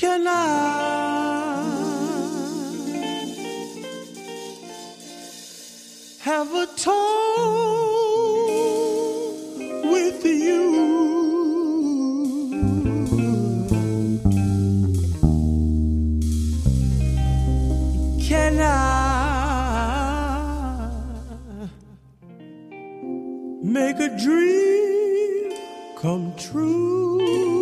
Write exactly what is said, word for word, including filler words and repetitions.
Can I have a talk with you? Can I make a dream come true?